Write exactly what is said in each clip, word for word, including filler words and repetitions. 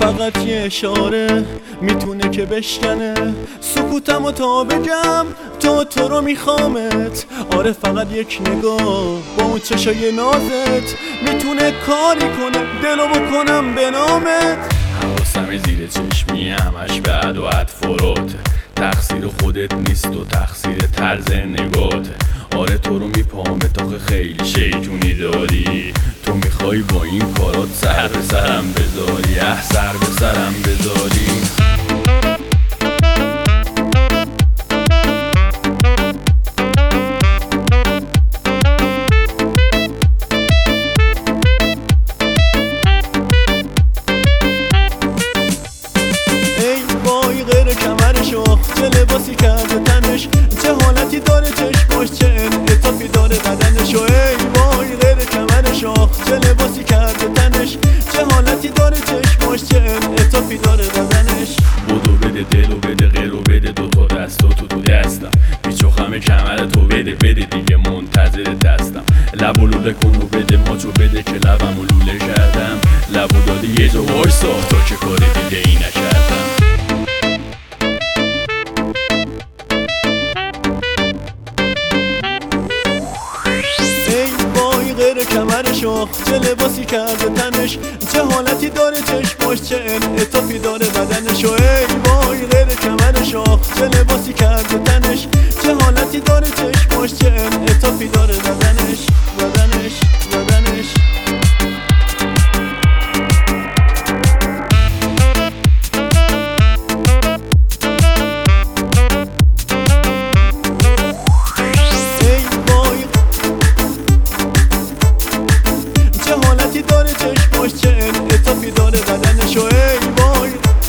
فقط یه اشاره میتونه که بشکنه سکوتم و تا بگم تو تو رو میخوامت. آره فقط یک نگاه با اون چشای نازت میتونه کاری کنه دلو بکنم به نامت. حواسم زیر چشمی همش بعد و عد فروته، تقصیر خودت نیست و تقصیر طرز نگاته. آره تو رو میپامه تاخه خیلی شیطونی داری، تو میخوای با این کارات سر به سرم بذاری، اه سر به سرم بذاری. چه لباسی کرده تنش، چه حالتی داره چشماش، چه انعطافی داره بدنش. و ای وای غیر کمرش آخ چه لباسی کرده تنش، چه حالتی داره چشماش، چه انعطافی داره بدنش. بودو بده دلو بده غیرو بده دوتا دستو تو تو دستم، بیچوخم کمر تو بده بده دیگه منتظر دستم. لبو لوله کن و بده ماچو بده که لبمو لوله کردم، لبو دادی یه جا وایسا تا که کار دیگه ای نکردم. کمرش آخ چه لباسی کرده تنش، چه حالتی داره چشماش، چه انعطافی داره بدنش. و ای وای غیر کمرش آخ چه لباسی کرده تنش، چه حالتی داره چشماش، چه انعطافی داره بدنش بدنش بدنش. داره چشماش، چه انعطافی داره بدنش. و ای وای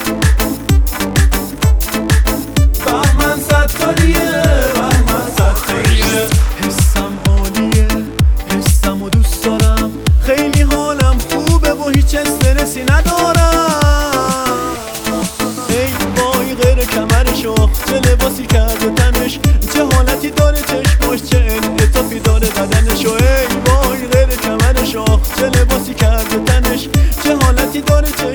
بهمن ستاریه بهمن ستاریه. حسم عالیه حسم و دوست دارم، خیلی حالم خوبه و هیچ استرسی ندارم. ای وای غیر کمرش آخ چه لباسی کرده تنش، چه حالتی داره چشماش، چه انعطافی داره بدنش. و ای وای غیر کمرش آخ چه لباسی کرده تنش، چه حالتی داره چه